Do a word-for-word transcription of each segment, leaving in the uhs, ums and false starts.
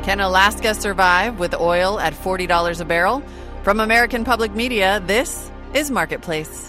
Can Alaska survive with oil at forty dollars a barrel? From American Public Media, this is Marketplace.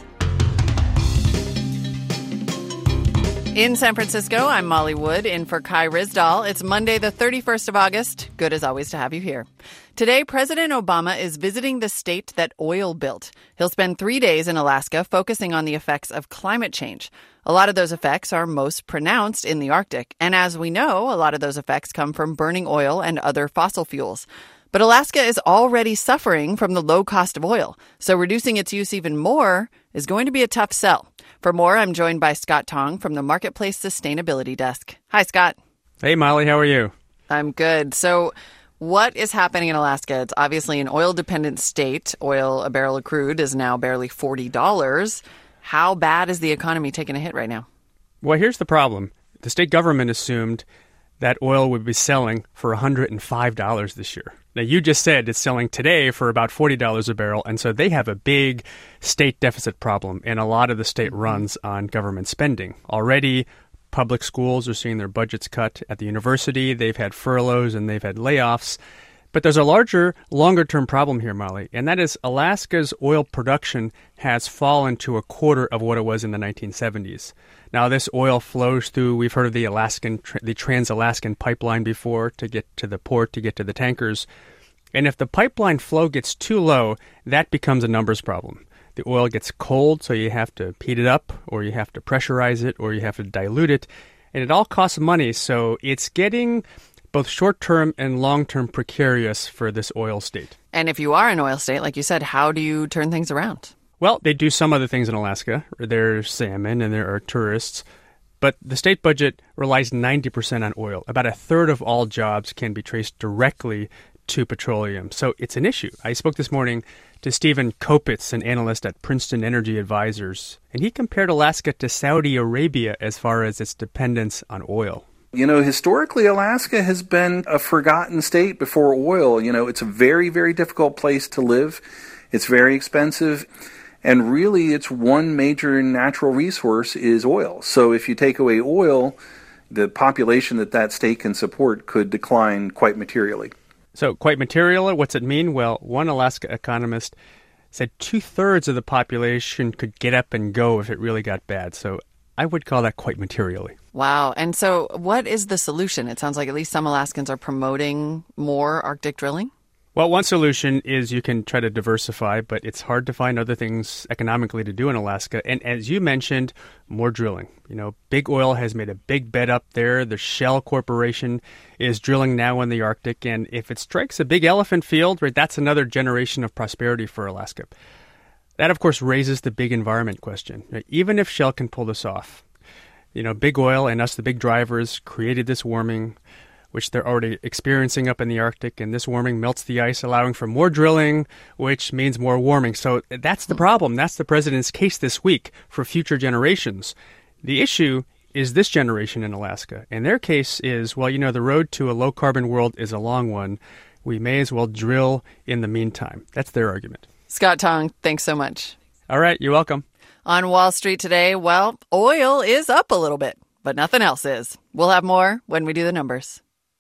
In San Francisco, I'm Molly Wood, in for Kai Ryssdal. It's Monday, the thirty-first of August. Good as always to have you here. Today, President Obama is visiting the state that oil built. He'll spend three days in Alaska focusing on the effects of climate change. A lot of those effects are most pronounced in the Arctic. And as we know, a lot of those effects come from burning oil and other fossil fuels. But Alaska is already suffering from the low cost of oil. So reducing its use even more is going to be a tough sell. For more, I'm joined by Scott Tong from the Marketplace Sustainability Desk. Hi, Scott. Hey, Molly. How are you? I'm good. So what is happening in Alaska? It's obviously an oil-dependent state. Oil, a barrel of crude, is now barely forty dollars. How bad is the economy taking a hit right now? Well, here's the problem. The state government assumed that oil would be selling for one hundred five dollars this year. Now, you just said it's selling today for about forty dollars a barrel, and so they have a big state deficit problem, and a lot of the state runs on government spending. Already, public schools are seeing their budgets cut. At the university, they've had furloughs and they've had layoffs. But there's a larger, longer-term problem here, Molly, and that is Alaska's oil production has fallen to a quarter of what it was in the nineteen seventies. Now, this oil flows through, we've heard of the Alaskan, the Trans-Alaskan pipeline before to get to the port, to get to the tankers. And if the pipeline flow gets too low, that becomes a numbers problem. The oil gets cold, so you have to heat it up, or you have to pressurize it, or you have to dilute it. And it all costs money, so it's getting both short-term and long-term precarious for this oil state. And if you are an oil state, like you said, how do you turn things around? Well, they do some other things in Alaska. There's salmon and there are tourists. But the state budget relies ninety percent on oil. About a third of all jobs can be traced directly to petroleum. So it's an issue. I spoke this morning to Stephen Kopitz, an analyst at Princeton Energy Advisors, and he compared Alaska to Saudi Arabia as far as its dependence on oil. You know, historically, Alaska has been a forgotten state before oil. You know, it's a very, very difficult place to live. It's very expensive. And really, its one major natural resource is oil. So if you take away oil, the population that that state can support could decline quite materially. So quite materially, what's it mean? Well, one Alaska economist said two-thirds of the population could get up and go if it really got bad. So I would call that quite materially. Wow. And so what is the solution? It sounds like at least some Alaskans are promoting more Arctic drilling. Well, one solution is you can try to diversify, but it's hard to find other things economically to do in Alaska. And as you mentioned, more drilling. You know, Big Oil has made a big bet up there. The Shell Corporation is drilling now in the Arctic. And if it strikes a big elephant field, right, that's another generation of prosperity for Alaska. That, of course, raises the big environment question. Right? Even if Shell can pull this off, you know, Big Oil and us, the big drivers, created this warming, which they're already experiencing up in the Arctic, and this warming melts the ice, allowing for more drilling, which means more warming. So that's the problem. That's the president's case this week for future generations. The issue is this generation in Alaska, and their case is, well, you know, the road to a low-carbon world is a long one. We may as well drill in the meantime. That's their argument. Scott Tong, thanks so much. All right, you're welcome. On Wall Street today, well, oil is up a little bit, but nothing else is. We'll have more when we do the numbers.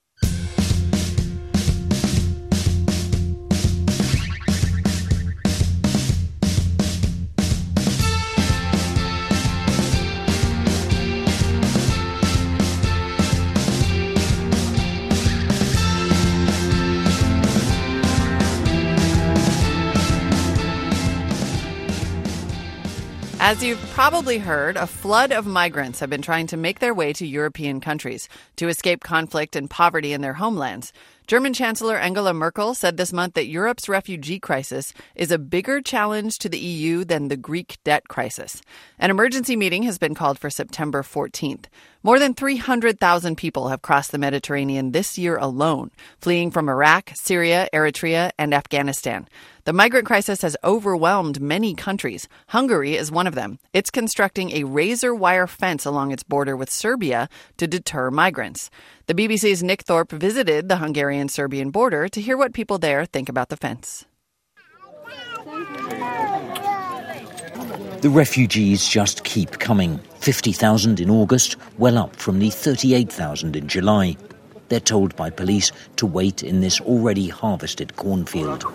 As you've probably heard, a flood of migrants have been trying to make their way to European countries to escape conflict and poverty in their homelands. German Chancellor Angela Merkel said this month that Europe's refugee crisis is a bigger challenge to the E U than the Greek debt crisis. An emergency meeting has been called for September fourteenth. More than three hundred thousand people have crossed the Mediterranean this year alone, fleeing from Iraq, Syria, Eritrea, and Afghanistan. The migrant crisis has overwhelmed many countries. Hungary is one of them. It's constructing a razor wire fence along its border with Serbia to deter migrants. The B B C's Nick Thorpe visited the Hungarian-Serbian border to hear what people there think about the fence. The refugees just keep coming. fifty thousand in August, well up from the thirty-eight thousand in July. They're told by police to wait in this already harvested cornfield.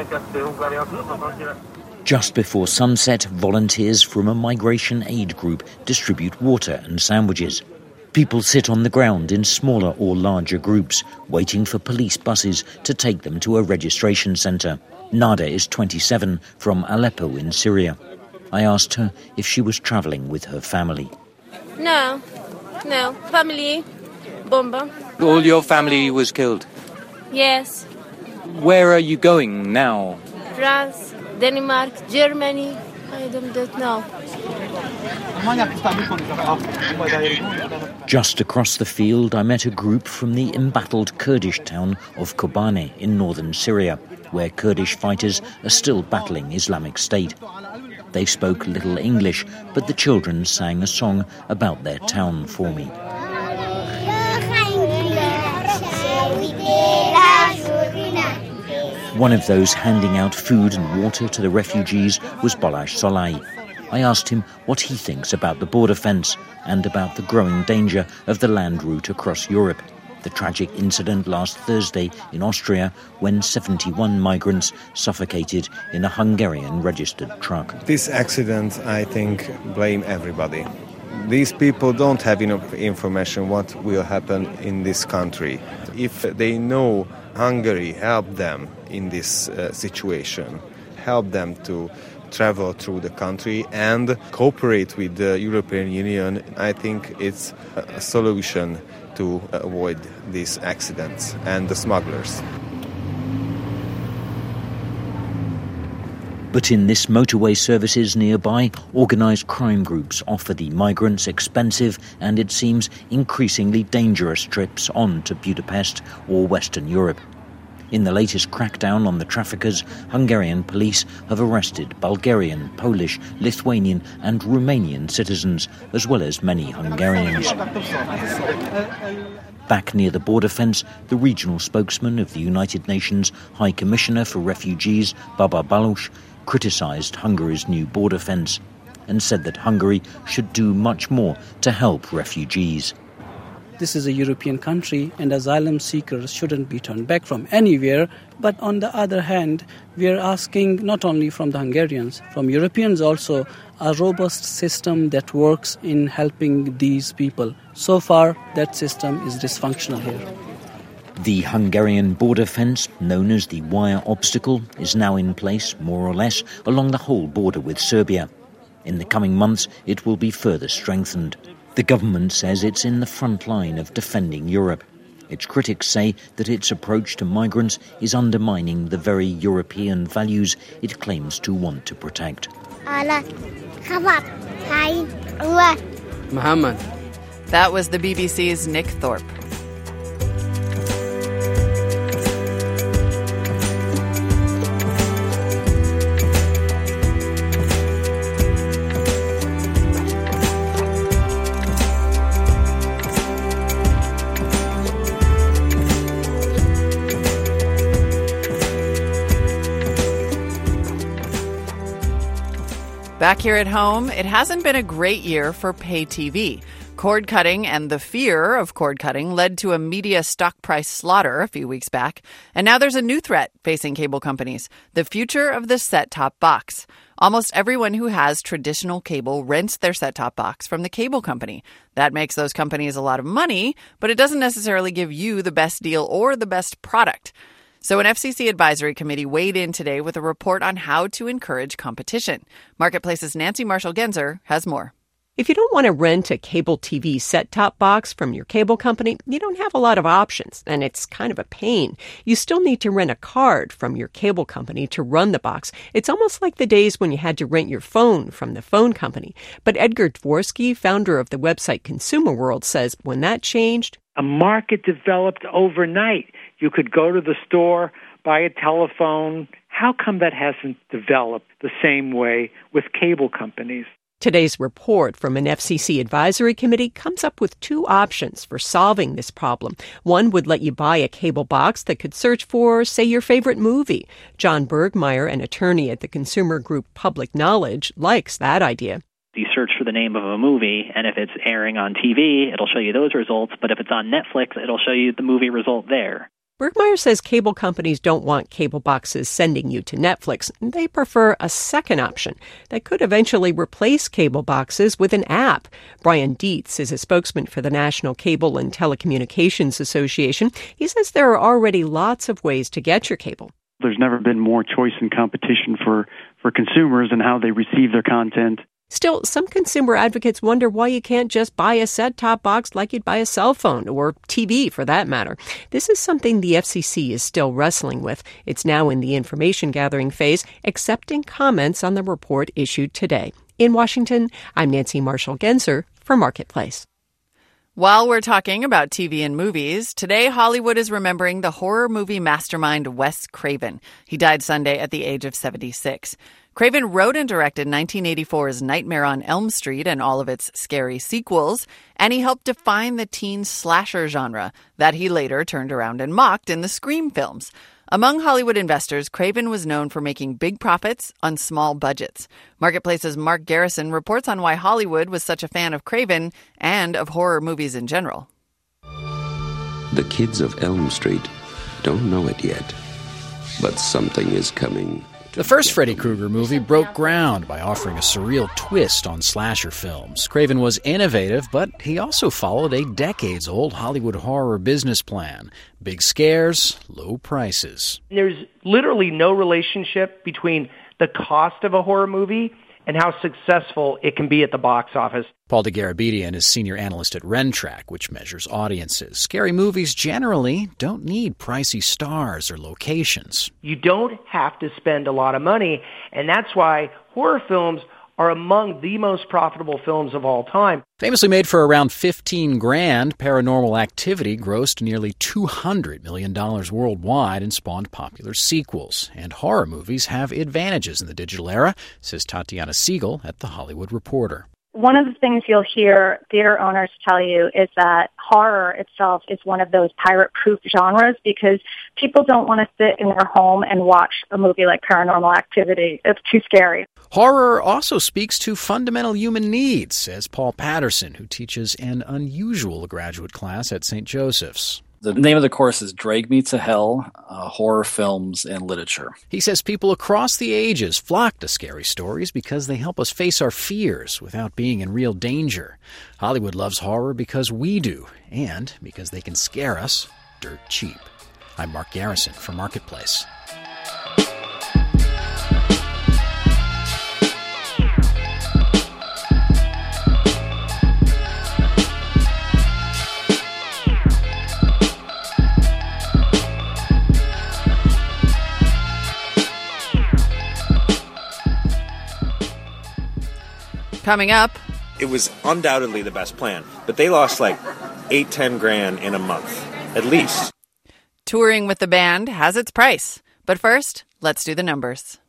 Just before sunset, volunteers from a migration aid group distribute water and sandwiches. People sit on the ground in smaller or larger groups, waiting for police buses to take them to a registration centre. Nada is twenty-seven, from Aleppo in Syria. I asked her if she was travelling with her family. No, no. Family, bomba. All your family was killed? Yes. Where are you going now? France, Denmark, Germany. I don't, don't know. Just across the field, I met a group from the embattled Kurdish town of Kobane in northern Syria, where Kurdish fighters are still battling Islamic State. They spoke little English, but the children sang a song about their town for me. One of those handing out food and water to the refugees was Balash Solai. I asked him what he thinks about the border fence and about the growing danger of the land route across Europe. The tragic incident last Thursday in Austria when seventy-one migrants suffocated in a Hungarian-registered truck. This accident, I think, blame everybody. These people don't have enough information what will happen in this country. If they know Hungary helped them in this uh, situation, help them to travel through the country and cooperate with the European Union, I think it's a solution to avoid these accidents and the smugglers. But in this motorway services nearby, organised crime groups offer the migrants expensive and, it seems, increasingly dangerous trips on to Budapest or Western Europe. In the latest crackdown on the traffickers, Hungarian police have arrested Bulgarian, Polish, Lithuanian and Romanian citizens, as well as many Hungarians. Back near the border fence, the regional spokesman of the United Nations High Commissioner for Refugees, Baba Baloch, criticised Hungary's new border fence and said that Hungary should do much more to help refugees. This is a European country and asylum seekers shouldn't be turned back from anywhere. But on the other hand, we are asking not only from the Hungarians, from Europeans also, a robust system that works in helping these people. So far, that system is dysfunctional here. The Hungarian border fence, known as the wire obstacle, is now in place, more or less, along the whole border with Serbia. In the coming months, it will be further strengthened. The government says it's in the front line of defending Europe. Its critics say that its approach to migrants is undermining the very European values it claims to want to protect. Muhammad. That was the B B C's Nick Thorpe. Back here at home, it hasn't been a great year for pay T V. Cord cutting and the fear of cord cutting led to a media stock price slaughter a few weeks back. And now there's a new threat facing cable companies, the future of the set-top box. Almost everyone who has traditional cable rents their set-top box from the cable company. That makes those companies a lot of money, but it doesn't necessarily give you the best deal or the best product. So an F C C advisory committee weighed in today with a report on how to encourage competition. Marketplace's Nancy Marshall-Genzer has more. If you don't want to rent a cable T V set-top box from your cable company, you don't have a lot of options, and it's kind of a pain. You still need to rent a card from your cable company to run the box. It's almost like the days when you had to rent your phone from the phone company. But Edgar Dvorsky, founder of the website Consumer World, says when that changed, a market developed overnight. You could go to the store, buy a telephone. How come that hasn't developed the same way with cable companies? Today's report from an F C C advisory committee comes up with two options for solving this problem. One would let you buy a cable box that could search for, say, your favorite movie. John Bergmeyer, an attorney at the consumer group Public Knowledge, likes that idea. You search for the name of a movie, and if it's airing on T V, it'll show you those results. But if it's on Netflix, it'll show you the movie result there. Bergmeyer says cable companies don't want cable boxes sending you to Netflix. They prefer a second option that could eventually replace cable boxes with an app. Brian Dietz is a spokesman for the National Cable and Telecommunications Association. He says there are already lots of ways to get your cable. There's never been more choice and competition for, for consumers and how they receive their content. Still, some consumer advocates wonder why you can't just buy a set-top box like you'd buy a cell phone, or T V for that matter. This is something the F C C is still wrestling with. It's now in the information-gathering phase, accepting comments on the report issued today. In Washington, I'm Nancy Marshall-Genzer for Marketplace. While we're talking about T V and movies, today Hollywood is remembering the horror movie mastermind Wes Craven. He died Sunday at the age of seventy-six. Craven wrote and directed nineteen eighty-four's Nightmare on Elm Street and all of its scary sequels, and he helped define the teen slasher genre that he later turned around and mocked in the Scream films. Among Hollywood investors, Craven was known for making big profits on small budgets. Marketplace's Mark Garrison reports on why Hollywood was such a fan of Craven and of horror movies in general. The kids of Elm Street don't know it yet, but something is coming. The first Freddy Krueger movie broke ground by offering a surreal twist on slasher films. Craven was innovative, but he also followed a decades-old Hollywood horror business plan. Big scares, low prices. There's literally no relationship between the cost of a horror movie and how successful it can be at the box office. Paul DeGarabedian is senior analyst at Rentrack, which measures audiences. Scary movies generally don't need pricey stars or locations. You don't have to spend a lot of money, and that's why horror films are among the most profitable films of all time. Famously made for around fifteen grand, Paranormal Activity grossed nearly two hundred million dollars worldwide and spawned popular sequels. And horror movies have advantages in the digital era, says Tatiana Siegel at The Hollywood Reporter. One of the things you'll hear theater owners tell you is that horror itself is one of those pirate-proof genres because people don't want to sit in their home and watch a movie like Paranormal Activity. It's too scary. Horror also speaks to fundamental human needs, says Paul Patterson, who teaches an unusual graduate class at Saint Joseph's. The name of the course is Drag Me to Hell, uh, Horror Films and Literature. He says people across the ages flock to scary stories because they help us face our fears without being in real danger. Hollywood loves horror because we do, and because they can scare us dirt cheap. I'm Mark Garrison for Marketplace. Coming up, it was undoubtedly the best plan, but they lost like eight, ten grand in a month, at least. Touring with the band has its price. But first, let's do the numbers.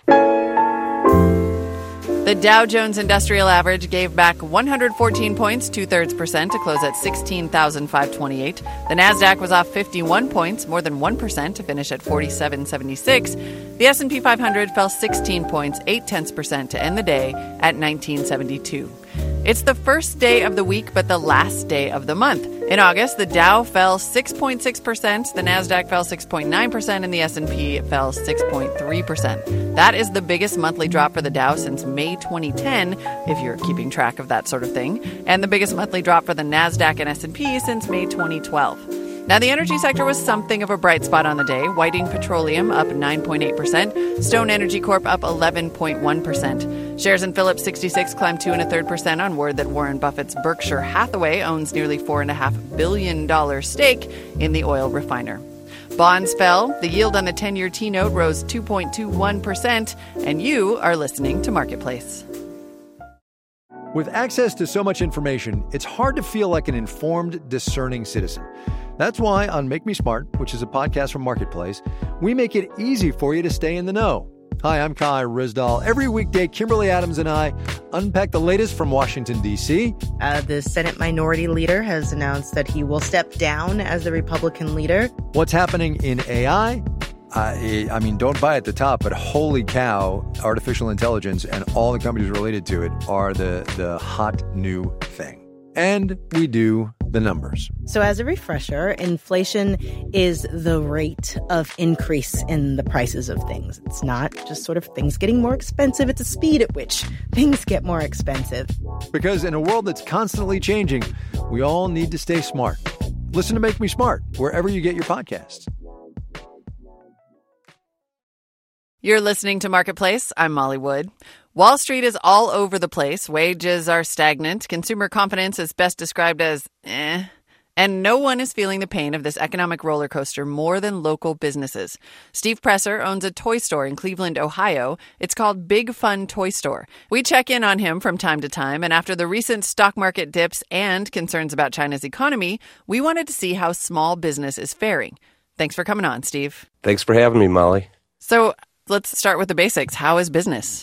The Dow Jones Industrial Average gave back one hundred fourteen points, two-thirds percent, to close at sixteen thousand five hundred twenty-eight. The Nasdaq was off fifty-one points, more than one percent, to finish at forty-seven seventy-six. The S and P five hundred fell sixteen points, eight-tenths percent, to end the day at nineteen seventy-two. It's the first day of the week, but the last day of the month. In August, the Dow fell six point six percent, the Nasdaq fell six point nine percent, and the S and P fell six point three percent. That is the biggest monthly drop for the Dow since May twenty ten, if you're keeping track of that sort of thing, and the biggest monthly drop for the Nasdaq and S and P since May twenty twelve. Now, the energy sector was something of a bright spot on the day. Whiting Petroleum up nine point eight percent. Stone Energy Corp up eleven point one percent. Shares in Phillips sixty-six climbed two and a third percent on word that Warren Buffett's Berkshire Hathaway owns nearly four and a half billion dollar stake in the oil refiner. Bonds fell. The yield on the ten-year T-note rose two point two one percent. And you are listening to Marketplace. With access to so much information, it's hard to feel like an informed, discerning citizen. That's why on Make Me Smart, which is a podcast from Marketplace, we make it easy for you to stay in the know. Hi, I'm Kai Rizdal. Every weekday, Kimberly Adams and I unpack the latest from Washington, D C. Uh, the Senate Minority Leader has announced that he will step down as the Republican leader. What's happening in A I, I, I mean, don't buy at the top, but holy cow, artificial intelligence and all the companies related to it are the, the hot new thing. And we do the numbers. So as a refresher, inflation is the rate of increase in the prices of things. It's not just sort of things getting more expensive. It's a speed at which things get more expensive. Because in a world that's constantly changing, we all need to stay smart. Listen to Make Me Smart wherever you get your podcasts. You're listening to Marketplace. I'm Molly Wood. Wall Street is all over the place. Wages are stagnant. Consumer confidence is best described as eh. And no one is feeling the pain of this economic roller coaster more than local businesses. Steve Presser owns a toy store in Cleveland, Ohio. It's called Big Fun Toy Store. We check in on him from time to time, and after the recent stock market dips and concerns about China's economy, we wanted to see how small business is faring. Thanks for coming on, Steve. Thanks for having me, Molly. So let's start with the basics. How is business?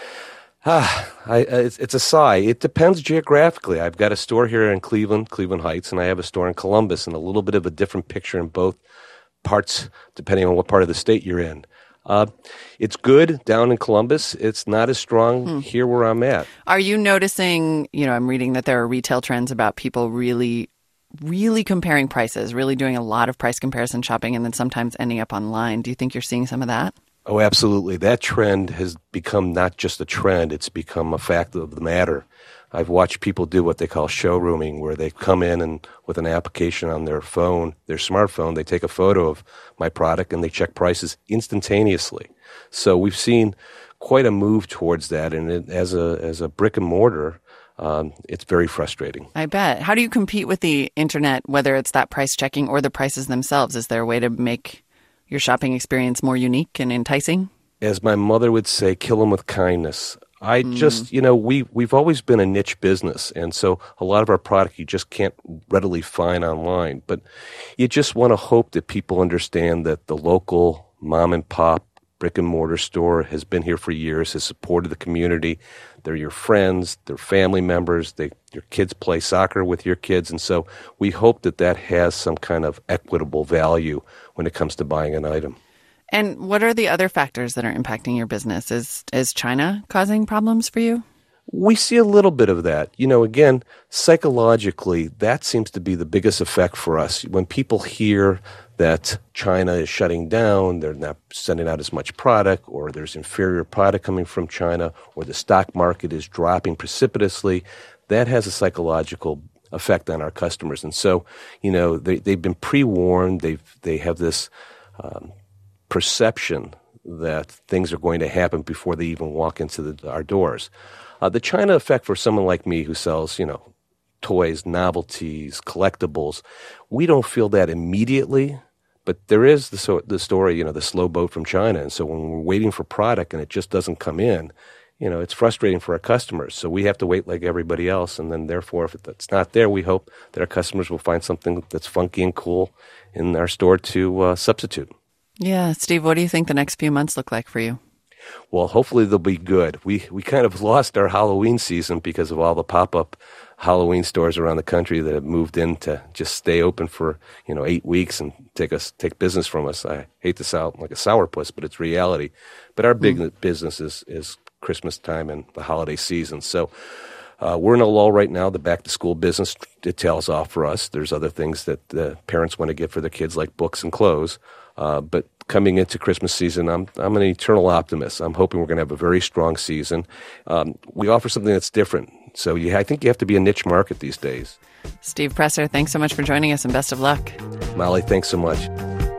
Ah, I, it's, it's a sigh. It depends geographically. I've got a store here in Cleveland, Cleveland Heights, and I have a store in Columbus, and a little bit of a different picture in both parts, depending on what part of the state you're in. Uh, it's good down in Columbus. It's not as strong hmm. here where I'm at. Are you noticing, you know, I'm reading that there are retail trends about people really, really comparing prices, really doing a lot of price comparison shopping, and then sometimes ending up online. Do you think you're seeing some of that? Oh, absolutely. That trend has become not just a trend, it's become a fact of the matter. I've watched people do what they call showrooming, where they come in and with an application on their phone, their smartphone, they take a photo of my product and they check prices instantaneously. So we've seen quite a move towards that, and it, as a as a brick and mortar, um, it's very frustrating. I bet. How do you compete with the internet, whether it's that price checking or the prices themselves? Is there a way to make your shopping experience more unique and enticing? As my mother would say, kill them with kindness. I mm. just, you know, we, we've always been a niche business, and so a lot of our product you just can't readily find online. But you just want to hope that people understand that the local mom and pop brick and mortar store has been here for years, has supported the community. They're your friends, they're family members, they, your kids play soccer with your kids, and so we hope that that has some kind of equitable value when it comes to buying an item. And what are the other factors that are impacting your business? Is is China causing problems for you? We see a little bit of that. You know, again, psychologically, that seems to be the biggest effect for us. When people hear that China is shutting down, they're not sending out as much product, or there's inferior product coming from China, or the stock market is dropping precipitously, that has a psychological effect on our customers. And so, you know, they, they've been pre-warned. They've, they have this um, perception that things are going to happen before they even walk into the, our doors. Uh, the China effect for someone like me who sells, you know, toys, novelties, collectibles, we don't feel that immediately, but there is the, so, the story, you know, the slow boat from China. And so when we're waiting for product and it just doesn't come in, you know, it's frustrating for our customers. So we have to wait like everybody else. And then therefore, if it's not there, we hope that our customers will find something that's funky and cool in our store to uh, substitute. Yeah. Steve, what do you think the next few months look like for you? Well, hopefully they'll be good. We we kind of lost our Halloween season because of all the pop-up Halloween stores around the country that have moved in to just stay open for, you know, eight weeks and take us take business from us. I hate to sound like a sourpuss, but it's reality. But our big mm. business is, is Christmas time and the holiday season. So uh, we're in a lull right now. The back-to-school business, it tails off for us. There's other things that the parents want to get for their kids, like books and clothes. Uh, but coming into Christmas season, I'm I'm an eternal optimist. I'm hoping we're going to have a very strong season. Um, we offer something that's different. So you, I think you have to be a niche market these days. Steve Presser, thanks so much for joining us and best of luck. Molly, thanks so much.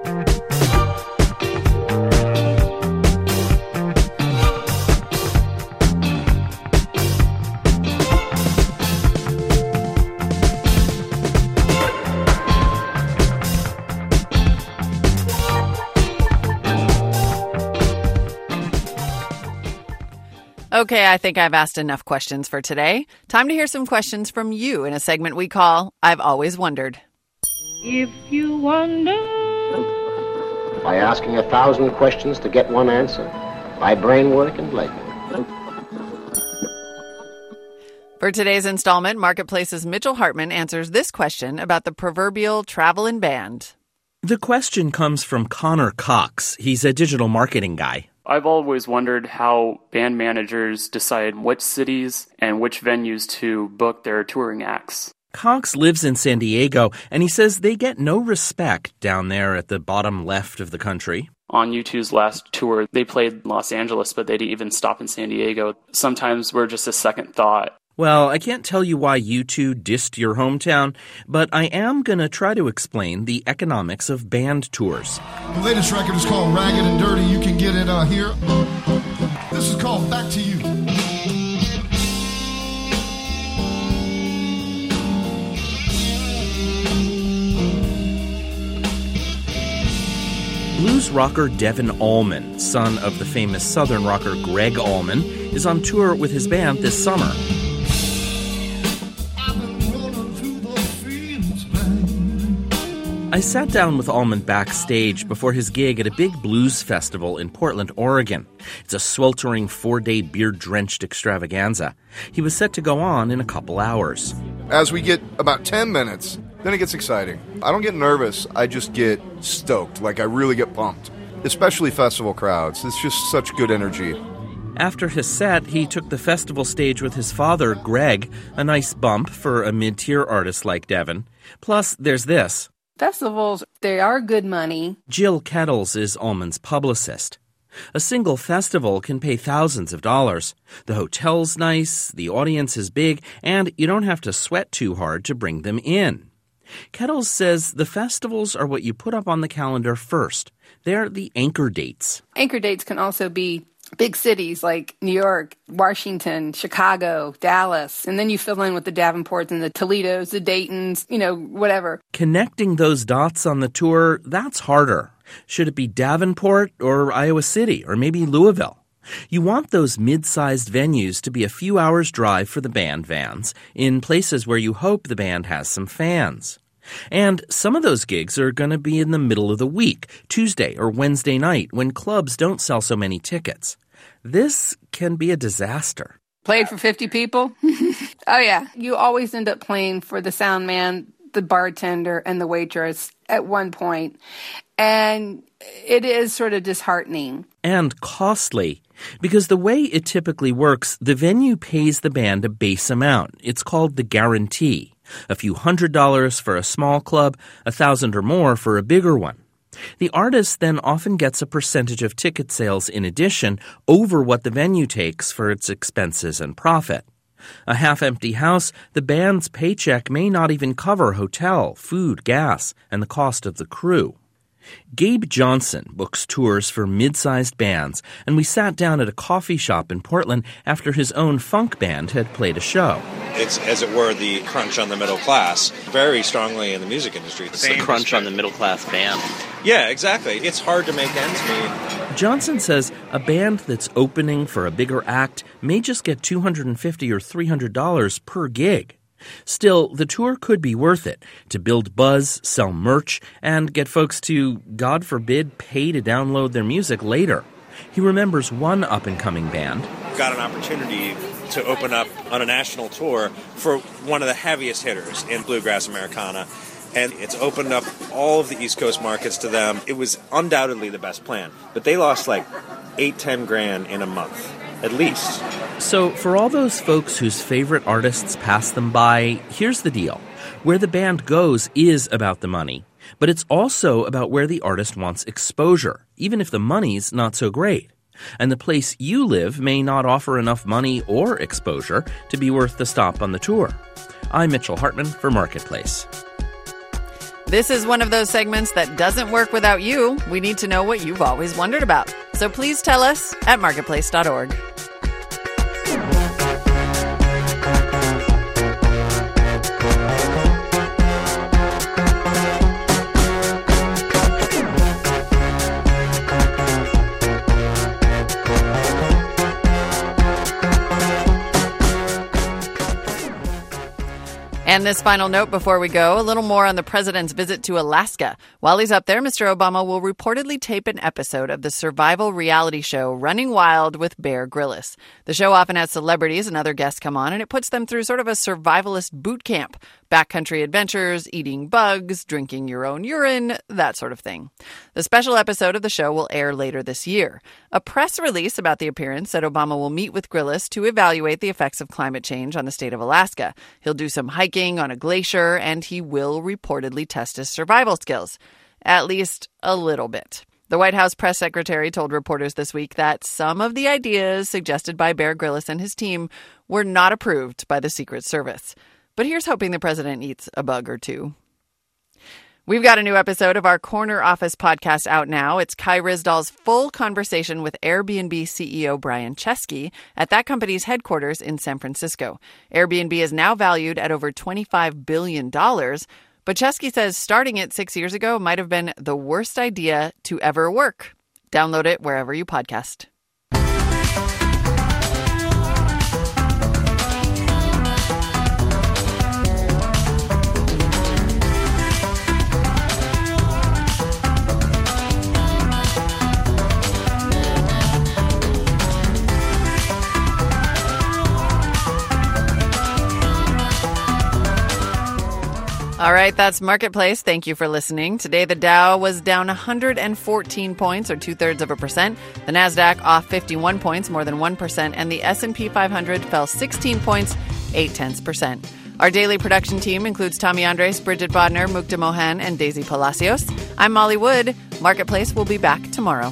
Okay, I think I've asked enough questions for today. Time to hear some questions from you in a segment we call I've Always Wondered. If you wonder... By asking a thousand questions to get one answer. By brain work and leg work. For today's installment, Marketplace's Mitchell Hartman answers this question about the proverbial traveling band. The question comes from Connor Cox. He's a digital marketing guy. I've always wondered how band managers decide which cities and which venues to book their touring acts. Cox lives in San Diego, and he says they get no respect down there at the bottom left of the country. On U two's last tour, they played Los Angeles, but they didn't even stop in San Diego. Sometimes we're just a second thought. Well, I can't tell you why U two dissed your hometown, but I am going to try to explain the economics of band tours. The latest record is called Ragged and Dirty. You can get it uh, here. This is called Back to You. Blues rocker Devin Allman, son of the famous Southern rocker Greg Allman, is on tour with his band this summer. I sat down with Allman backstage before his gig at a big blues festival in Portland, Oregon. It's a sweltering four-day beer-drenched extravaganza. He was set to go on in a couple hours. As we get about ten minutes, then it gets exciting. I don't get nervous, I just get stoked, like I really get pumped. Especially festival crowds. It's just such good energy. After his set, he took the festival stage with his father, Greg, a nice bump for a mid-tier artist like Devin. Plus, there's this. Festivals, they are good money. Jill Kettles is Allman's publicist. A single festival can pay thousands of dollars. The hotel's nice, the audience is big, and you don't have to sweat too hard to bring them in. Kettles says the festivals are what you put up on the calendar first. They're the anchor dates. Anchor dates can also be big cities like New York, Washington, Chicago, Dallas, and then you fill in with the Davenports and the Toledos, the Daytons, you know, whatever. Connecting those dots on the tour, that's harder. Should it be Davenport or Iowa City or maybe Louisville? You want those mid-sized venues to be a few hours' drive for the band vans in places where you hope the band has some fans. And some of those gigs are going to be in the middle of the week, Tuesday or Wednesday night, when clubs don't sell so many tickets. This can be a disaster. Played for fifty people? Oh, yeah. You always end up playing for the sound man, the bartender, and the waitress at one point. And it is sort of disheartening. And costly. Because the way it typically works, the venue pays the band a base amount. It's called the guarantee. A few hundred dollars for a small club, a thousand or more for a bigger one. The artist then often gets a percentage of ticket sales in addition over what the venue takes for its expenses and profit. A half-empty house, the band's paycheck may not even cover hotel, food, gas, and the cost of the crew. Gabe Johnson books tours for mid-sized bands, and we sat down at a coffee shop in Portland after his own funk band had played a show. It's, as it were, the crunch on the middle class, very strongly in the music industry. It's the crunch on the middle class band. Yeah, exactly. It's hard to make ends meet. Johnson says a band that's opening for a bigger act may just get two hundred fifty dollars or three hundred dollars per gig. Still, the tour could be worth it to build buzz, sell merch, and get folks to, God forbid, pay to download their music later. He remembers one up-and-coming band. Got an opportunity to open up on a national tour for one of the heaviest hitters in bluegrass Americana, and it's opened up all of the East Coast markets to them. It was undoubtedly the best plan, but they lost like eight, ten grand in a month. At least. So for all those folks whose favorite artists pass them by, here's the deal. Where the band goes is about the money, but it's also about where the artist wants exposure, even if the money's not so great. And the place you live may not offer enough money or exposure to be worth the stop on the tour. I'm Mitchell Hartman for Marketplace. This is one of those segments that doesn't work without you. We need to know what you've always wondered about. So please tell us at marketplace dot org. And this final note before we go, a little more on the president's visit to Alaska. While he's up there, Mister Obama will reportedly tape an episode of the survival reality show Running Wild with Bear Grylls. The show often has celebrities and other guests come on, and it puts them through sort of a survivalist boot camp. Backcountry adventures, eating bugs, drinking your own urine, that sort of thing. The special episode of the show will air later this year. A press release about the appearance said Obama will meet with Grylls to evaluate the effects of climate change on the state of Alaska. He'll do some hiking on a glacier, and he will reportedly test his survival skills. At least a little bit. The White House press secretary told reporters this week that some of the ideas suggested by Bear Grylls and his team were not approved by the Secret Service. But here's hoping the president eats a bug or two. We've got a new episode of our Corner Office podcast out now. It's Kai Ryssdal's full conversation with Airbnb C E O Brian Chesky at that company's headquarters in San Francisco. Airbnb is now valued at over twenty-five billion dollars, but Chesky says starting it six years ago might have been the worst idea to ever work. Download it wherever you podcast. All right, that's Marketplace. Thank you for listening. Today, the Dow was down one hundred fourteen points, or two-thirds of a percent. The NASDAQ off fifty-one points, more than one percent. And the S and P five hundred fell sixteen points, eight-tenths percent. Our daily production team includes Tommy Andres, Bridget Bodner, Mukta Mohan, and Daisy Palacios. I'm Molly Wood. Marketplace will be back tomorrow.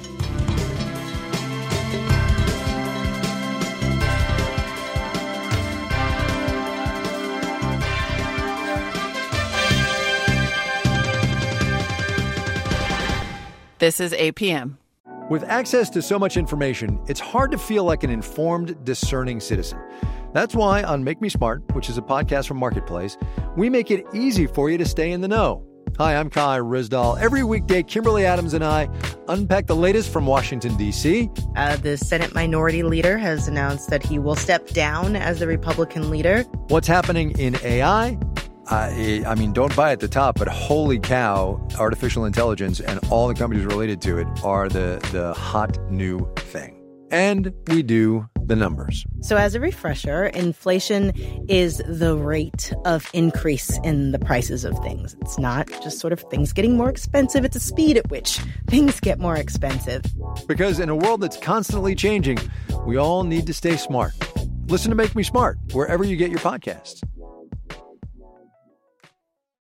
This is A P M. With access to so much information, it's hard to feel like an informed, discerning citizen. That's why on Make Me Smart, which is a podcast from Marketplace, we make it easy for you to stay in the know. Hi, I'm Kai Ryssdal. Every weekday, Kimberly Adams and I unpack the latest from Washington, D C. Uh, the Senate Minority Leader has announced that he will step down as the Republican leader. What's happening in A I? Uh, I mean, don't buy at the top, but holy cow, artificial intelligence and all the companies related to it are the, the hot new thing. And we do the numbers. So as a refresher, inflation is the rate of increase in the prices of things. It's not just sort of things getting more expensive. It's the speed at which things get more expensive. Because in a world that's constantly changing, we all need to stay smart. Listen to Make Me Smart wherever you get your podcasts.